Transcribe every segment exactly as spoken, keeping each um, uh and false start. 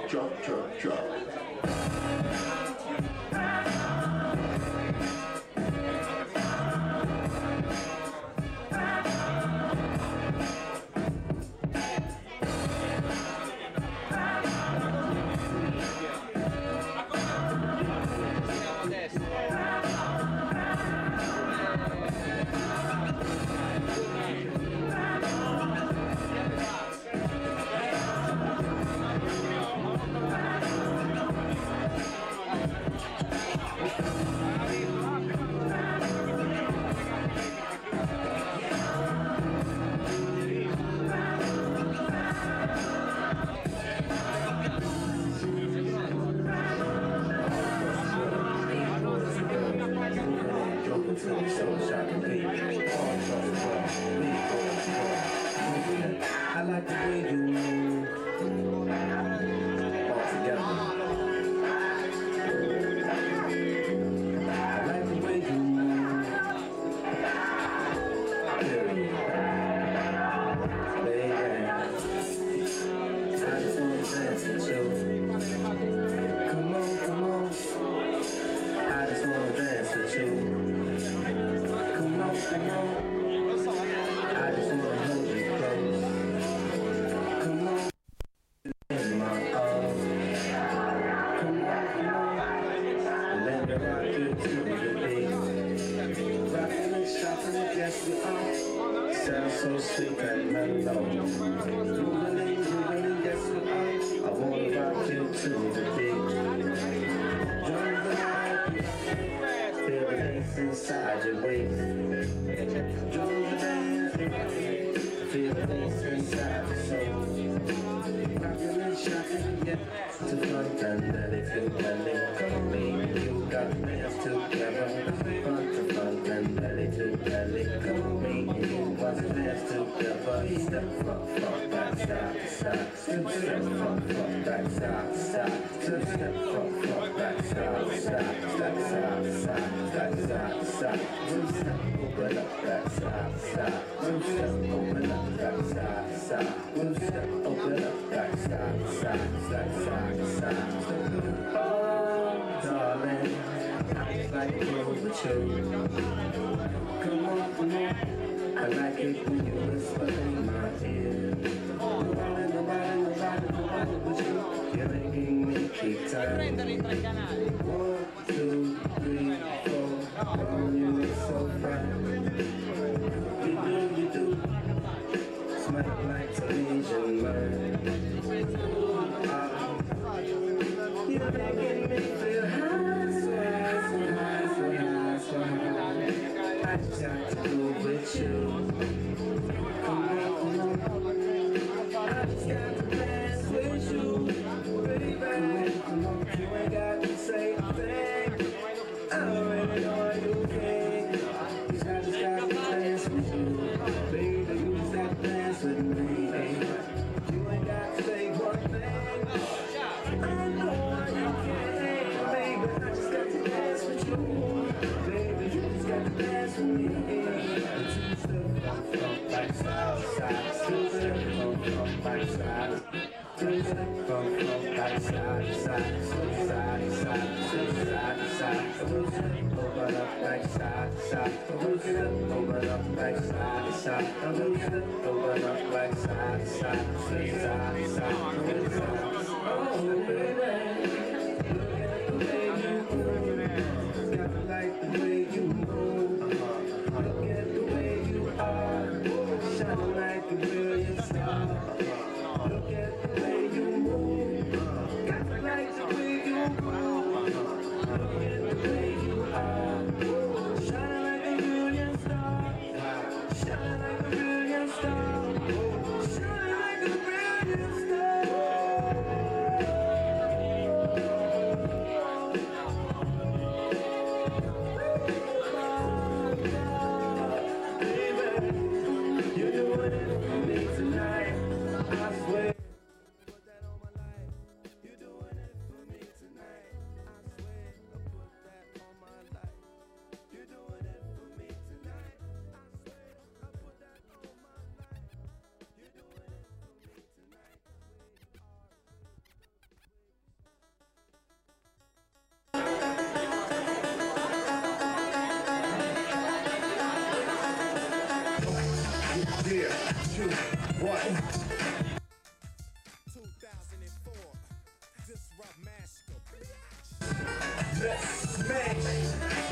drop, drop, drop. I like the way you move all together. I like the way you move. Period. Baby, I just wanna dance with you. Come on, come on. I just wanna dance with you. Come on, come on. I just wanna hold you close. Come on, in my arms. Come on, come on. Let me rock you to the beat. Rockin' and shopping, yes we are. Sound so sweet and mellow. Moving, moving, yes we are. I wanna rock you to the beat. Join the night, feel the bass inside your waist. Join the dance, feel the bass inside your soul. Rockin' and shockin', yeah, to front and belly to belly. Come on, baby, you got hands together. Front to front and belly to belly. Come on, baby, you got hands together. Step front, front, back, side, side. Two step front, front, back, side, side. Two step front, front, back, side, side. Back, side, side, back, side, side. Two step, open up, back, side, side. Two step, open up, back, side, side. Two step, open up, back, side, side, side, side, side. Oh, darling, I just like to go with you. Come on, come on. I like it when you whisper in my ear. Nobody, nobody, nobody, nobody but you. You're making me keep time. One, two, three, four. Oh, you look so fine. You do, you do. Smell like Tunisian wine. Ah, you're making me feel high, so high, so high, so high, so high. I just got to go with you. Come on, come on. I just got to dance with you, baby. Come on, come on. You ain't got to say a thing. I already know you can. I just got to dance with you, baby. You just got to dance with me. You ain't got to say one thing. I know you can, baby. I just got to dance with you, baby. You just got to dance with me. Two step from back side to side. Two step from back side. Two step from back side to side. Switch side to side. Switch side to side. Two step open up back side to side. Two step open up back side to side. Two step open up back side to side. Switch side to side. Switch side. Oh baby, look at the way you move. Got to like the way you move. Look at the way you are, shining like a brilliant star. Look at the way you move. Got to like the way you move. Look at the way you are, shining like a brilliant star. Shining like a brilliant star. Shining like a brilliant star. Let's smash.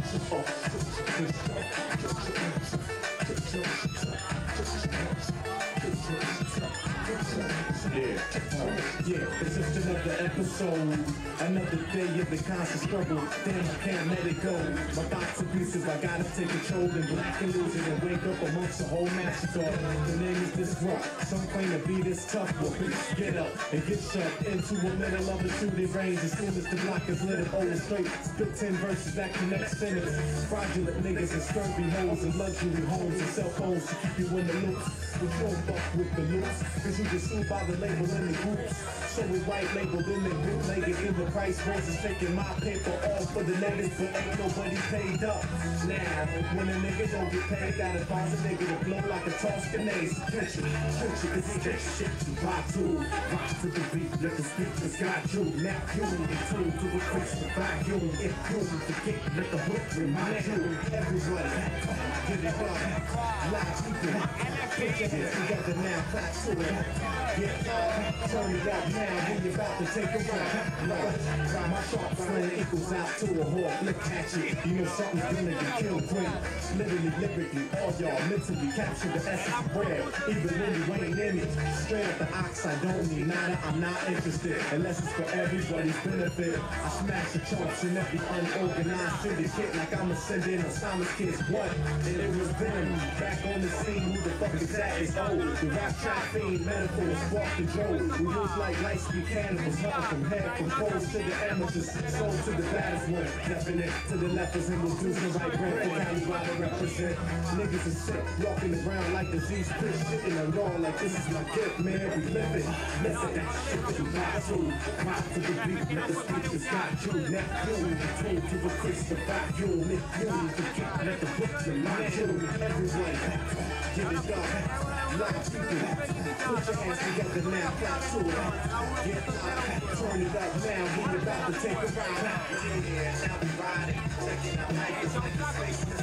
Yeah, yeah, it's just another episode, another day of the constant struggle. Damn, I can't let it go. My thoughts and pieces, I gotta take control and black and lose it and wake up amongst the whole massacre. The name is Disrupt. Some claim to be this tough, but get up and get shut into the middle of the shooting range. As soon as the block is lit, I'm over straight. Spit ten verses that connect sinners. Fraudulent niggas and scurvy hoes and luxury homes and cell phones to keep you in the loops. We don't fuck with the loops, cause you get sued by the label in the groups. So we white label, then they bootleg it in the price raises, taking my paper off for the niggas, but ain't nobody paid up. Now, when a nigga don't get paid, gotta cause a nigga to blow like a tossed grenade. Catch it, catch it, it's that shit you buy to. Rock to the beat, let the speakers guide you. Now you in tune to a crystal vacuum. If you forget, let the hook remind you. Everybody, get it up, live people. Put your hands together now, clap to it. Yeah, turn it up now, we about to take a ride. Try my sharp slang equals out to a hawk. Look at you, you know something's gonna get killed quick. Literally, lyrically, all y'all mentally capture the essence of bread. Even when you ain't in it, straight up the ox, I don't need nada, I'm not interested. Unless it's for everybody's benefit. I smash the charts in every unorganized syndicate like I'm ascending on Simon's kids. What? And it was them, back on the scene, who the fuck is that? It's old. The rap trap fiend, metaphors, spark the drove. We move like light speed cannibals, hard from head, from pros to the amateurs, soul to the baddest one. Definite to the lefters and we'll do some right brand for county wide to represent. Niggas is sick, walking around like disease, pitch, sitting alone like this is my gift, man. We live it. Listen, that shit that you buy to. Rock to the beat, let the speakers got you. Neck you, the tune to the crystal vacuum. If you forget, let the book remind you. Everyone, get it up. Like people, put your hands together now, clap to it. Get up, turn it up now, we about to take a ride. Yeah, now we riding, checking out like this nigga space in the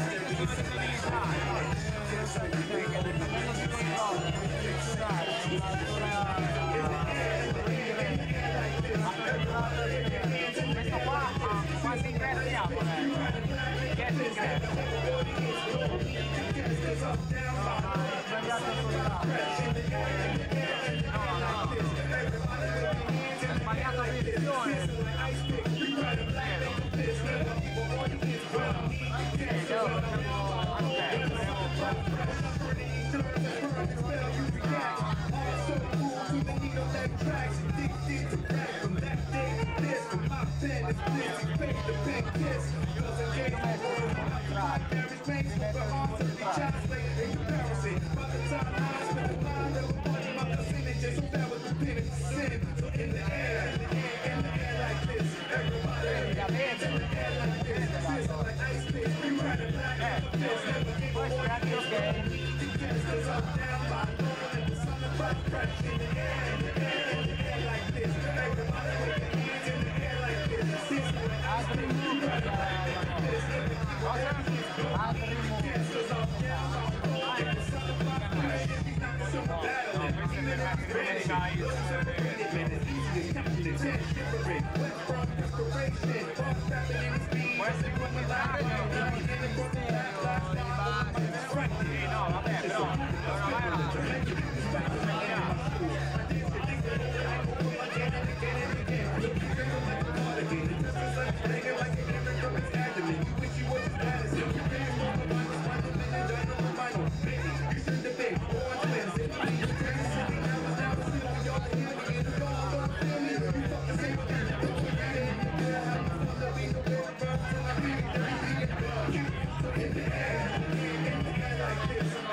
Questo qua ha quasi ingresso di Apple. Che è sbagliato posizione. In the air, in the air like this.